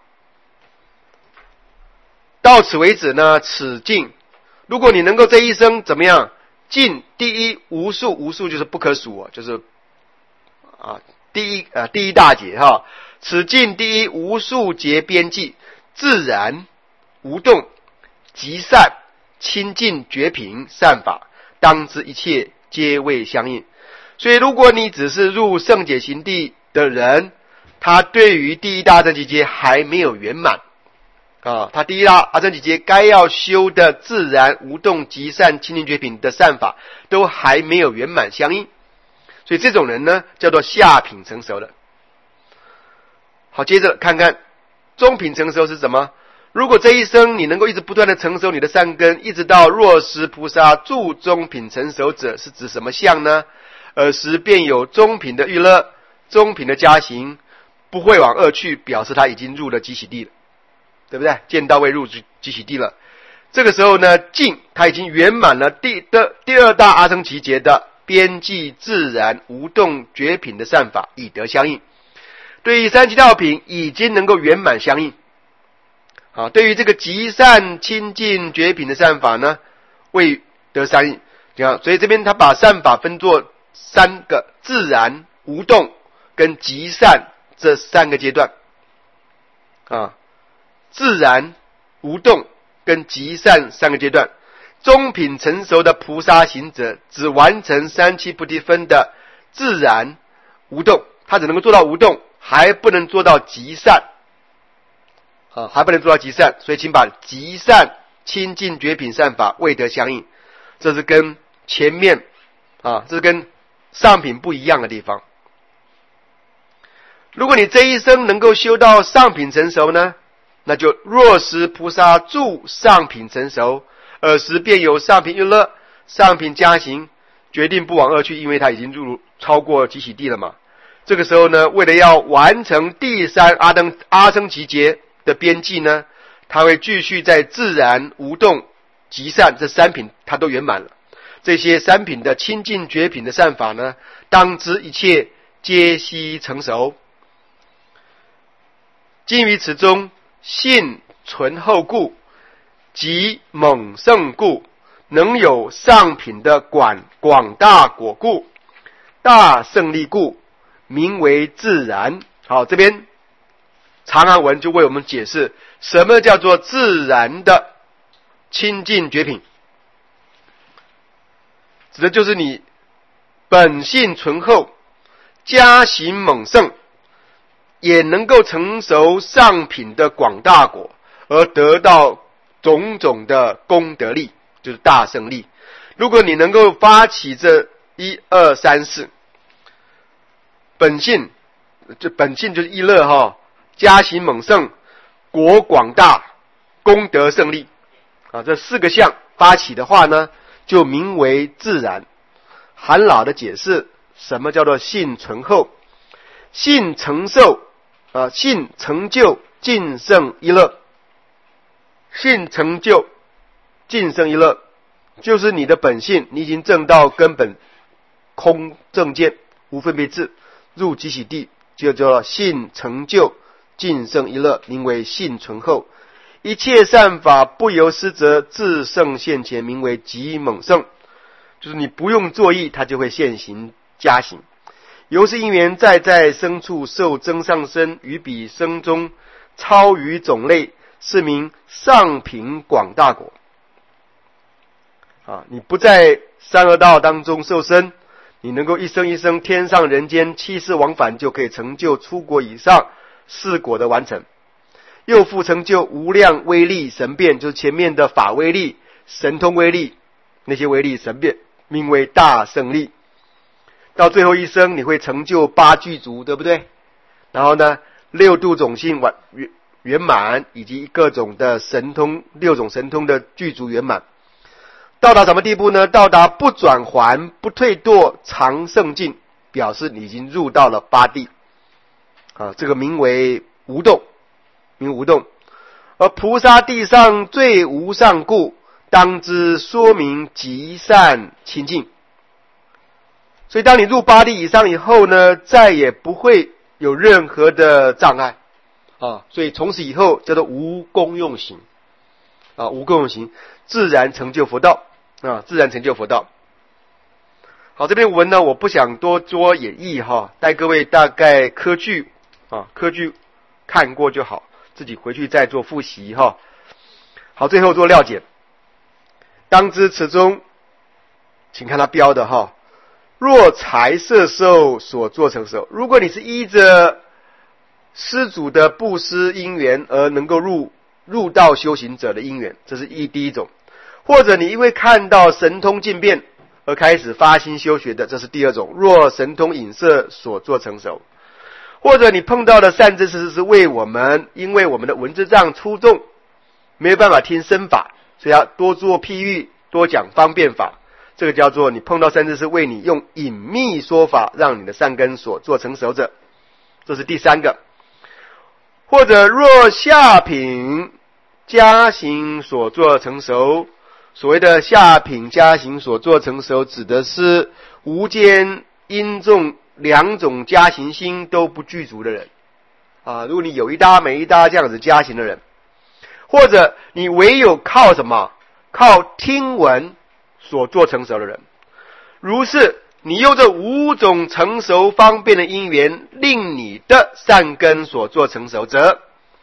到此为止呢，此尽。如果你能够这一生怎么样？尽第一无数，无数就是不可数就是第一大劫哈。此尽第一无数劫边际，自然无动，极善清净绝品善法，当知一切皆未相应。所以如果你只是入圣解行地的人，他对于第一大阿僧祇劫还没有圆满他第一大阿僧祇劫该要修的自然无动极善清净绝品的善法都还没有圆满相应，所以这种人呢叫做下品成熟的。好，接着看看中品成熟是什么。如果这一生你能够一直不断的成熟你的善根，一直到若时菩萨住中品成熟者，是指什么相呢？尔时便有中品的欲乐、中品的加行，不会往恶去，表示他已经入了极喜地了，对不对？见到位入极喜地了。这个时候呢，尽他已经圆满了第二大阿僧祇劫的边际自然无动绝品的善法，以得相应。对于三七道品已经能够圆满相应。对于这个极善清净绝品的善法呢，未得相应。所以这边他把善法分作三个：自然、无动跟极善这三个阶段。自然、无动跟极善三个阶段。中品成熟的菩萨行者只完成三七菩提分的自然无动，他只能够做到无动，还不能做到极善还不能做到极善，所以请把极善清净绝品善法未得相应。这是跟前面这是跟上品不一样的地方。如果你这一生能够修到上品成熟呢，那就若时菩萨住上品成熟，尔时便有上品欲乐、上品加行，决定不往恶去，因为他已经超过极喜地了嘛。这个时候呢，为了要完成第三阿僧祇劫的边际呢，他会继续在自然、无动、极善这三品他都圆满了。这些三品的清净绝品的善法呢，当知一切皆悉成熟。今于此中，信存后故，及猛盛故，能有上品的广大果故，大胜利故，名为自然。好，这边长行文就为我们解释什么叫做自然的清净绝品，指的就是你本性醇厚，加行猛盛，也能够成熟上品的广大果，而得到种种的功德力，就是大胜利。如果你能够发起这1、2、3、4本性，这本性就是意乐加行猛盛，果广大，功德胜利这4个相发起的话呢，就名为自然。韩老的解释，什么叫做性醇厚？性成就尽胜一乐。性成就尽胜一乐，就是你的本性，你已经证到根本空正见无分别智，入极喜地，就叫做性成就尽胜一乐，名为性醇厚。一切善法不由师则自胜现前，名为极猛胜，就是你不用作意，它就会现行加行。由是因缘在生处受增上身，于彼生中超于种类，是名上品广大果。你不在三恶道当中受生，你能够一生一生天上人间七世往返，就可以成就出国以上4果的完成。又复成就无量威力神变，就是前面的法威力、神通威力，那些威力神变，名为大胜利。到最后一生你会成就8具足，对不对？然后呢，6度种性圆满，以及各种的神通，6种神通的具足圆满。到达什么地步呢？到达不转还、不退堕、常胜尽， 表示你已经入到了八地啊，这个名为无动，名无动。而菩萨地上最无上故，当知说明极善清净。所以当你入八地以上以后呢，再也不会有任何的障碍啊，所以从此以后叫做无功用行啊，无功用行，自然成就佛道啊，自然成就佛道。好，这篇文呢，我不想多做演绎哈，带各位大概科句看过就好，自己回去再做复习哈。好，最后做料解。当知此中，请看他标的哈，若财色受所作成熟，如果你是依着施主的布施因缘而能够入道修行者的因缘，这是第一种；或者你因为看到神通尽变而开始发心修学的，这是第二种。若神通引摄所作成熟，或者你碰到的善知识是为我们，因为我们的文字障粗重，没有办法听深法，所以要多做譬喻，多讲方便法。这个叫做你碰到善知识为你用隐秘说法，让你的善根所作成熟者，这是第三个。或者若下品加行所作成熟，所谓的下品加行所作成熟，指的是无间因重两种加行心都不具足的人啊。如果你有一搭没一搭这样子加行的人，或者你唯有靠什么？靠听闻所作成熟的人，如是你用这五种成熟方便的因缘，令你的善根所作成熟者，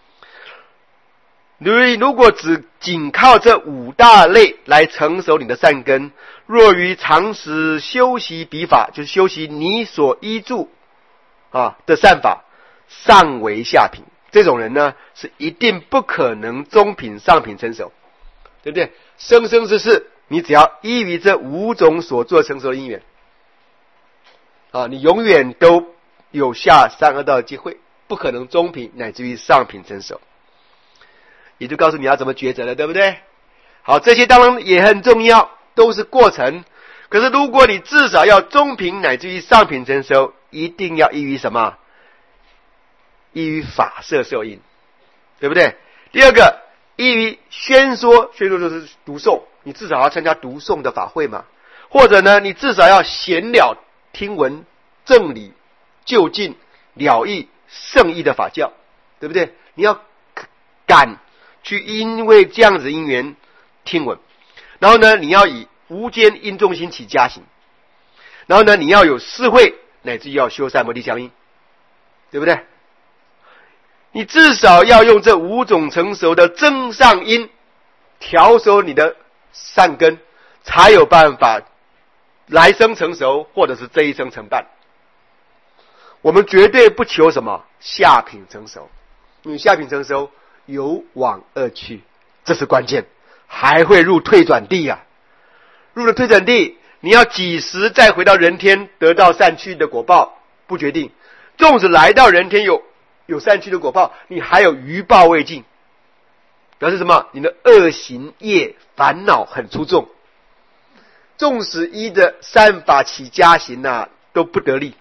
如果仅靠这五大类来成熟你的善根，若于常时修习彼法，就是修习你所依著的善法，尚为下品。这种人呢，是一定不可能中品上品成熟，对不对？生生世世你只要依于这五种所作成熟的因缘你永远都有下三恶道的机会，不可能中品乃至于上品成熟。也就告诉你要怎么抉择了，对不对？好，这些当然也很重要，都是过程。可是如果你至少要中品乃至于上品成熟，一定要依于什么？依于法摄受因，对不对？第二个，依于宣说就是读诵，你至少要参加读诵的法会嘛。或者呢，你至少要显了听闻正理究竟了义圣义的法教，对不对？你要敢去因为这样子因缘听闻，然后呢，你要以无间因重心起加行，然后呢，你要有思慧，乃至于要修三摩地相应，对不对？你至少要用这五种成熟的增上因调熟你的善根，才有办法来生成熟，或者是这一生成办。我们绝对不求什么下品成熟，因为下品成熟有往恶趣，这是关键，还会入退转地啊。入了退转地，你要几时再回到人天得到善趣的果报不决定，纵使来到人天有善趣的果报，你还有余报未尽，表示什么？你的恶行业烦恼很粗重，纵使依的善法起加行都不得力，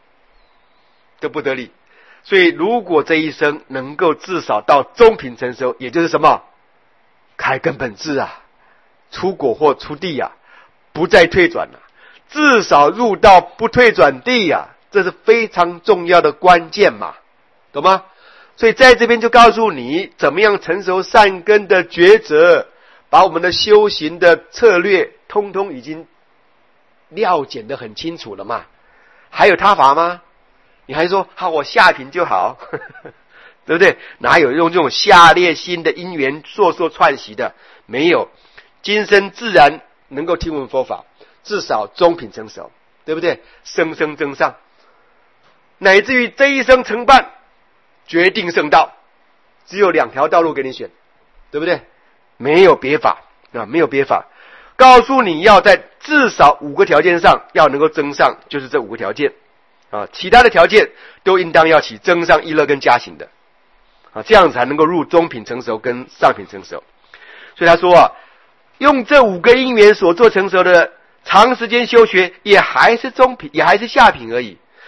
所以如果这一生能够至少到中品成熟，也就是什么？开根本智出果或出地不再退转至少入到不退转地这是非常重要的关键嘛，懂吗？所以在这边就告诉你怎么样成熟善根的抉择，把我们的修行的策略通通已经料简得很清楚了嘛。还有他法吗？你还说我下品就好对不对？哪有用这种下劣心的因缘烁串习的？没有，今生自然能够听闻佛法，至少中品成熟，对不对？生生增上，乃至于这一生成办决定圣道，只有两条道路给你选，对不对？没有别法没有别法，告诉你要在至少5个条件上要能够增上，就是这5个条件其他的条件都应当要起增上、意乐跟加行的这样子才能够入中品成熟跟上品成熟。所以他说用这5个因缘所做成熟的长时间修学，也还是中品，也还是下品而已，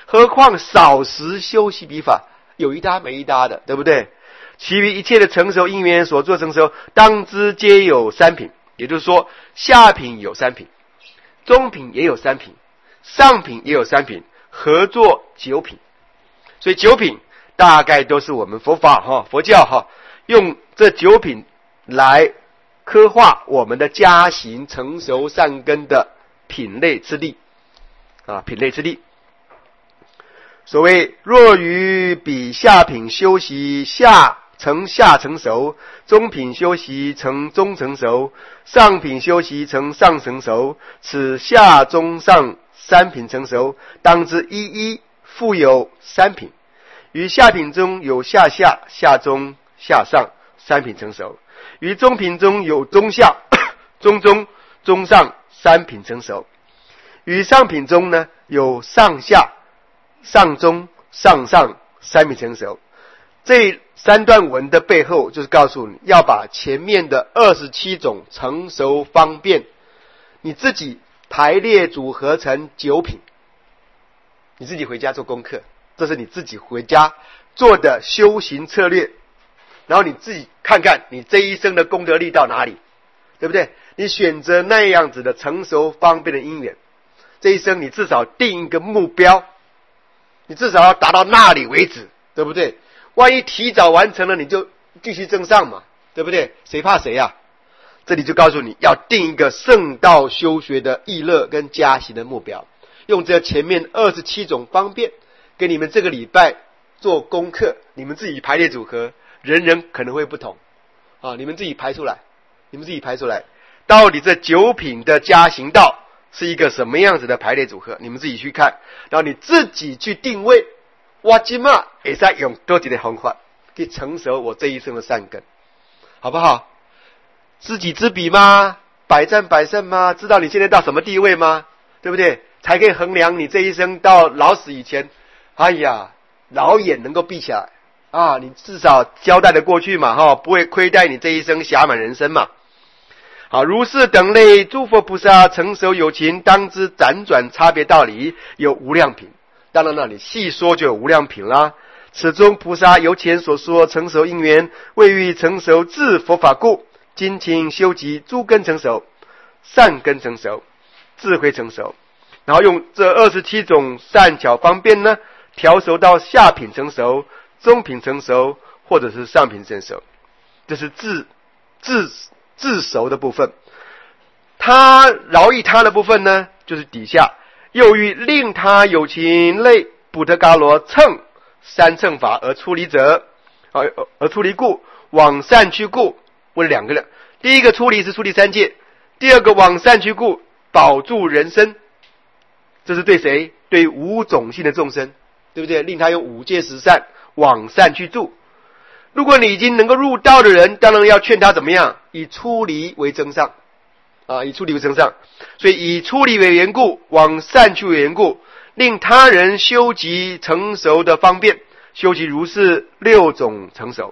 何况少时修习彼法，有一搭没一搭的，对不对？其余一切的成熟因缘所作成熟，当知皆有三品。也就是说，下品有三品，中品也有三品，上品也有三品，合作九品。所以九品大概都是我们佛法佛教用这九品来刻画我们的加行成熟善根的品类之力品类之力。所谓若于彼下品修习下成熟，中品修习成中成熟，上品修习成上成熟，此下中上三品成熟，当知一一复有三品。于下品中有下中下上三品成熟，于中品中有中下中中上三品成熟，于上品中呢有上下上中上上三品成熟。这三段文的背后就是告诉你要把前面的27种成熟方便你自己排列组合成9品，你自己回家做功课，这是你自己回家做的修行策略，然后你自己看看你这一生的功德力到哪里，对不对？你选择那样子的成熟方便的因缘，这一生你至少定一个目标，你至少要达到那里为止，对不对？万一提早完成了，你就继续正上嘛，对不对？谁怕谁啊？这里就告诉你要定一个圣道修学的意乐跟加行的目标，用这前面27种方便给你们这个礼拜做功课，你们自己排列组合，人人可能会不同你们自己排出来，到底这9品的加行道是一个什么样子的排列组合，你们自己去看，然后你自己去定位，我今嘛也在用多几的方法去成熟我这一生的善根，好不好？知己知彼吗？百战百胜吗？知道你现在到什么地位吗？对不对？才可以衡量你这一生到老死以前，老眼能够闭起来你至少交代得过去嘛不会亏待你这一生暇满人生嘛。好，如是等类诸佛菩萨成熟有情，当知辗转差别道理有无量品。当然了，你细说就有无量品啦。此中菩萨由前所说成熟因缘，为欲成熟自佛法故，精勤修集诸根成熟，善根成熟，智慧成熟，然后用这27种善巧方便呢，调熟到下品成熟、中品成熟，或者是上品成熟。这是自熟的部分。他饶益他的部分呢，就是底下又欲令他有情类补特伽罗乘三乘法而出离者，而出离故，往善去故，为两个人。第一个出离是出离三界，第二个往善去故，保住人生。这是对谁？对无种性的众生，对不对？令他用5戒10善往善去住。如果你已经能够入道的人，当然要劝他怎么样？以出离为增上以出离为增上。所以以出离为缘故，往善去为缘故，令他人修集成熟的方便，修集如是6种成熟。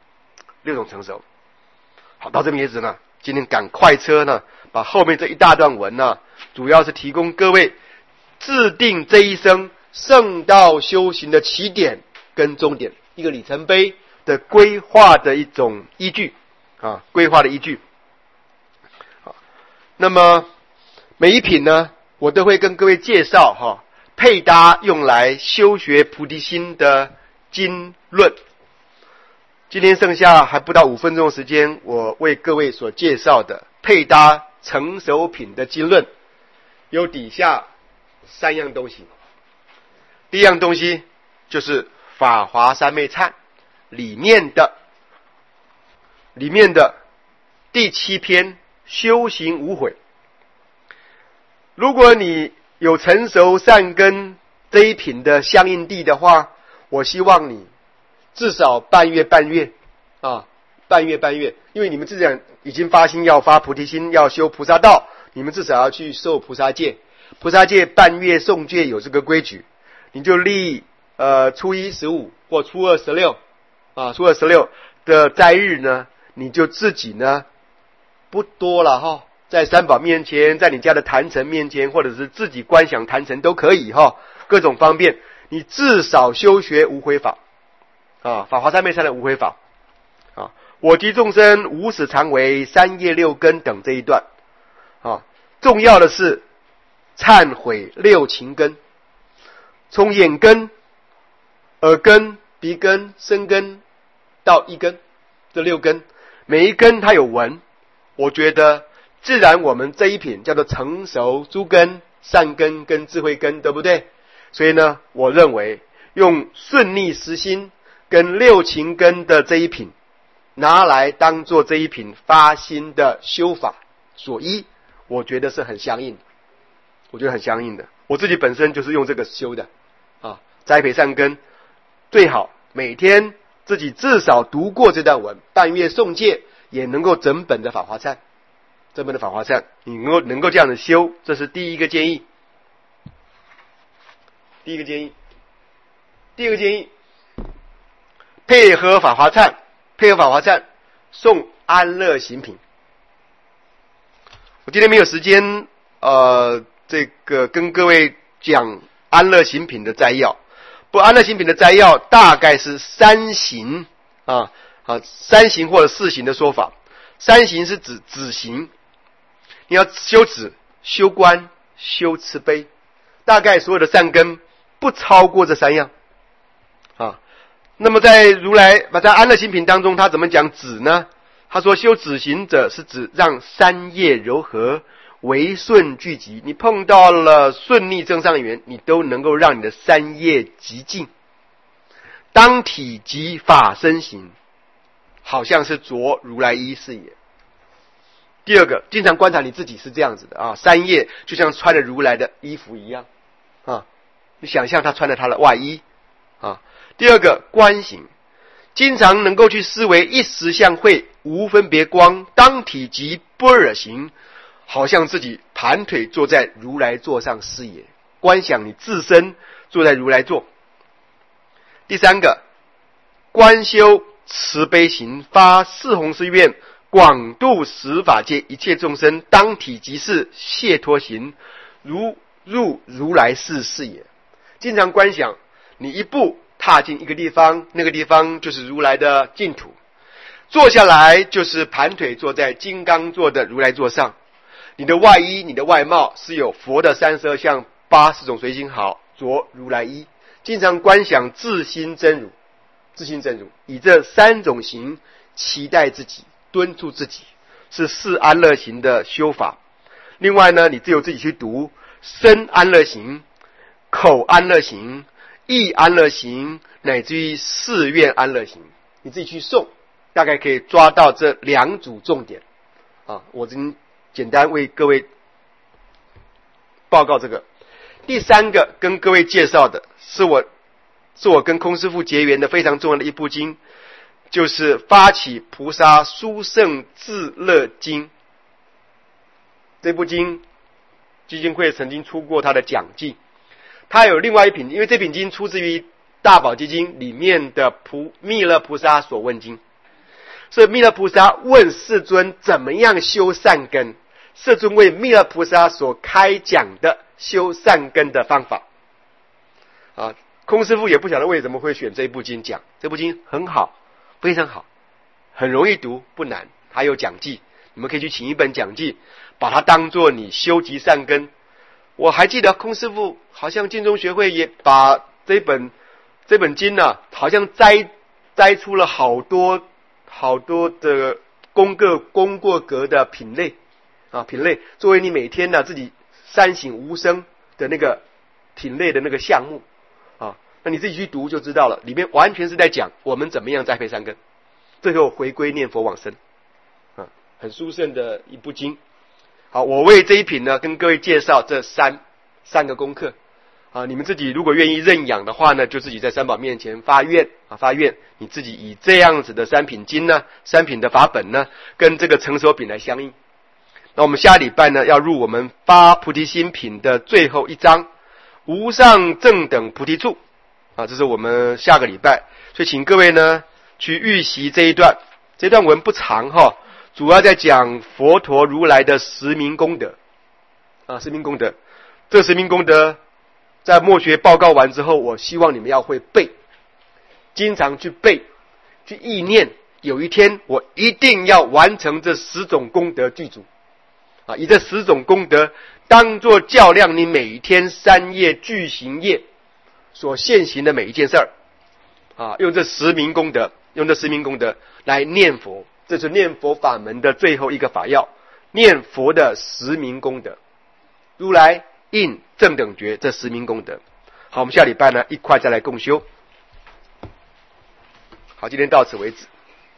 好，到这边为止呢，今天赶快车呢，把后面这一大段文呢，主要是提供各位制定这一生圣道修行的起点跟终点，一个里程碑的规划的一种依据规划的依据。那么每一品呢，我都会跟各位介绍配搭用来修学菩提心的经论。今天剩下还不到5分钟的时间，我为各位所介绍的配搭成熟品的经论有底下3样东西。第一样东西就是法华三昧忏里面的第7篇修行无悔。如果你有成熟善根这一品的相应地的话，我希望你至少半月，因为你们自然已经发心要发菩提心，要修菩萨道，你们至少要去受菩萨戒。菩萨戒半月诵戒有这个规矩，你就立初一15或初二16的斋日呢，你就自己呢不多了在三宝面前，在你家的坛城面前，或者是自己观想坛城都可以各种方便， 你至少修学无悔法啊，法华三昧禅的无悔法啊，我及众生无始常为三业六根等这一段啊，重要的是忏悔六情根，从眼根、耳根、鼻根、身根到意根，这六根每一根它有闻，我觉得自然我们这一品叫做成熟诸根、善根跟智慧根，对不对？所以呢，我认为用顺逆实心跟六情根的这一品拿来当做这一品发心的修法所依，我觉得是很相应的，我觉得很相应的。我自己本身就是用这个修的啊，栽培善根，最好每天自己至少读过这段文，半月诵戒，也能够整本的法华忏，整本的法华忏，你能够这样的修，这是第一个建议。第一个建议，第二个建议，配合法华忏，诵安乐行品。我今天没有时间，这个跟各位讲安乐行品的摘要。不，安乐行品的摘要大概是三行三行或者四行的说法。三行是指止行，你要修止、修观、修慈悲，大概所有的善根不超过这三样啊。那么在在安乐行品当中，他怎么讲止呢？他说修止行者是指让三业柔和，为顺聚集。你碰到了顺逆正上缘，你都能够让你的三业极尽。当体即法身行，好像是着如来衣是也。第二个，经常观察你自己是这样子的啊，三业就像穿着如来的衣服一样啊，你想象他穿着他的外衣啊。第二个，观行，经常能够去思维一时相会，无分别光，当体即般若行，好像自己盘腿坐在如来座上是也。观想你自身坐在如来座。第三个，观修慈悲行，发四弘誓愿，广度十法界一切众生，当体即是解脱行，入如来寺是也。经常观想你一步踏进一个地方，那个地方就是如来的净土，坐下来就是盘腿坐在金刚座的如来座上，你的外衣、你的外貌是有佛的32相、80种随行好，着如来衣。经常观想自心真如，以这三种行期待自己，敦促自己，是四安乐行的修法。另外呢，你只有自己去读身安乐行、口安乐行、意安乐行，乃至于誓愿安乐行，你自己去诵，大概可以抓到这两组重点啊。我简单为各位报告这个。第三个跟各位介绍的是我跟空师父结缘的非常重要的一部经，就是发起菩萨殊胜自乐经。这部经基金会曾经出过他的讲记，他有另外一品，因为这品经出自于大宝积经里面的弥勒菩萨所问经，所以弥勒菩萨问世尊怎么样修善根，世尊为弥勒菩萨所开讲的修善根的方法啊。空师父也不晓得为什么会选这部经讲，这部经很好，非常好，很容易读，不难，还有讲记，你们可以去请一本讲记，把它当作你修集善根。我还记得空师父好像净宗学会也把这本经呢，好像摘出了好多的功过格的品类，作为你每天呢自己三省吾身的那个品类的那个项目啊，那你自己去读就知道了，里面完全是在讲我们怎么样栽培善根，最后回归念佛往生啊，很殊胜的一部经。好，我为这一品呢跟各位介绍这三个功课啊，你们自己如果愿意认养的话呢，就自己在三宝面前发愿，你自己以这样子的三品经呢，三品的法本呢，跟这个成熟品来相应。那我们下礼拜呢要入我们发菩提心品的最后一章，无上正等菩提处啊，这是我们下个礼拜，所以请各位呢去预习这一段文不长哈，主要在讲佛陀如来的十名功德啊，十名功德。这十名功德在默学报告完之后，我希望你们要会背，经常去背，去意念，有一天我一定要完成这10种功德具足以这10种功德当作较量你每一天3业具行业所现行的每一件事儿用这10名功德，来念佛，这是念佛法门的最后一个法要，念佛的10名功德，如来应正等觉这10名功德。好，我们下礼拜呢一块再来共修。好，今天到此为止。